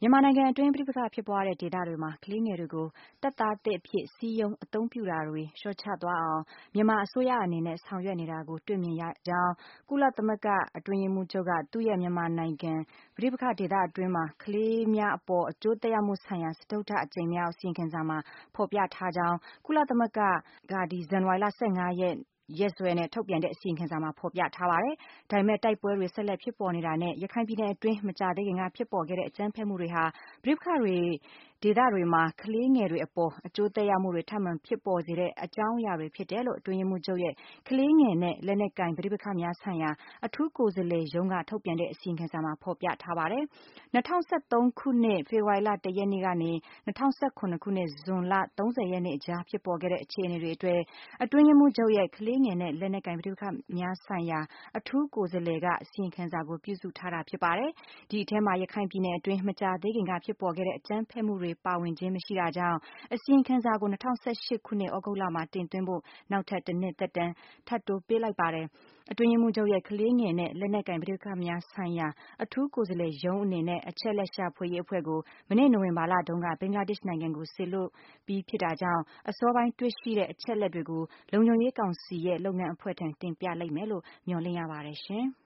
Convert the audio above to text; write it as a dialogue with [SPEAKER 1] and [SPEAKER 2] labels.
[SPEAKER 1] မြန်မာနိုင်ငံအတွင်းပဋိပက္ခဖြစ်ပွားတဲ့ဒေသတွေမှာကလေးငယ်တွေကိုတပ်သားသစ်အဖြစ်စည်းရုံးအသုံးပြုတာတွေလျှော့ချသွားအောင်မြန်မာအစိုးရအနေနဲ့ဆောင်ရွက်နေတာကိုတွေ့မြင်ရကြောင်းကုလသမဂ္ဂအတွင်းရေးမှူးချုပ်ကသူ့ရဲ့မြန်မာနိုင်ငံပဋိပက္ခဒေသအတွင်းမှာကလေးများအပေါ်အကျိုးသက်ရောက်မှုဆိုင်ရာစတုတ္ထအကြိမ်မြောက်အစီရင်ခံစာမှာဖော်ပြထားကြောင်းကုလသမဂ္ဂကဇန်နဝါရီလရက်စွဲနဲ့ထုတ်ပြန်တဲ့အစီရင်ခံစာမှာဖော်ပြထားပါတယ်။ဒါပေမဲ့တိုက်ပွဲတွေဆက်လက်ဖြစ်ပေါ်နေတာနဲ့ရခိုင်ပြည်နယ်အတွင်းမကြာသေးခင်ကဖြစ်ပေါ်ခဲ့တဲ့အကြမ်းဖက်မှုတွေဟာပဋိပက္ခတွေဒေသတွေမှာကလေးငယ်တွေအပေါ်အကျိုးသက်ရောက်မှုတွေထပ်မံဖြစ်ပေါ်စေတဲ့အကြောင်းအရာတွေဖြစ်တယ်လို့အတွင်းရေးမှူးချုပ်ရဲ့ကလေးငယ်နဲ့လက်နက်ကိုင်ပဋိပက္ခများဆိုင်ရာအထူးကိုယ်စားလှယ်ရုံးကထုတ်ပြန်တဲ့အစီရင်ခံစာမှာဖော်ပြထားပါတယ်။2013ခုနှစ်ဖေဖော်ဝါရီလ1ရက်နေ့ကနေ2017ခုနှစ်ဇွန်လ30ရက်နေ့အကြားဖြစ်ပေါ်ခဲ့တဲ့အခြေအနေတွေအတွက်အတွင်းရေးမှူးချုပ်ရဲ့ကလေးငယ်နဲ့လက်နက်ကိုင်ပဋိပက္ခများဆိုင်ရာအထူးကိုယ်စားလှယ်ကအစီရင်ခံစာကိုပြုစုထားတာဖြစ်ပါတယ်။ဒီအထဲမှာရခိုင်ပြည်နယ်အတွင်းမကြာသေးခင်ကဖြစ်ပေါ်ခဲ့တဲ့အကြမ်းဖက်မှုတွေပါဝင်ခြင်းမရှိတာကြောင့်အစီရင်ခံစာကို2018ခုနှစ်ဩဂုတ်လမှာတင်သွင်းဖို့နောက်ထပ်တစ်နှစ်သက်တမ်းထပ်တိုးပေးလိုက်ပါတယ်။အတွင်းရေးမှူးချုပ်ရဲ့ကလေးငယ်နဲ့လက်နက်ကိုင်ပဋိပက္ခများဆိုင်ရာအထူးကိုယ်စားလှယ်ရုံးအနေနဲ့အချက်လက်ရှာဖွေရေးအဖွဲ့ကိုမနေ့နိုဝင်ဘာလတုန်းကဘင်္ဂလားဒေ့ရှ်နိုင်ငံကိုစေလွှတ်ပြီးဖြစ်တာကြောင့်အစောပိုင်းတွေ့ရှိတဲ့အချက်လက်တွေကိုလုံခြုံရေးကောင်စီရဲ့လုပ်ငန်းအဖွဲ့ထံတင်ပြလိမ့်မယ်လို့မျှော်လင့်ရပါတယ်ရှင်။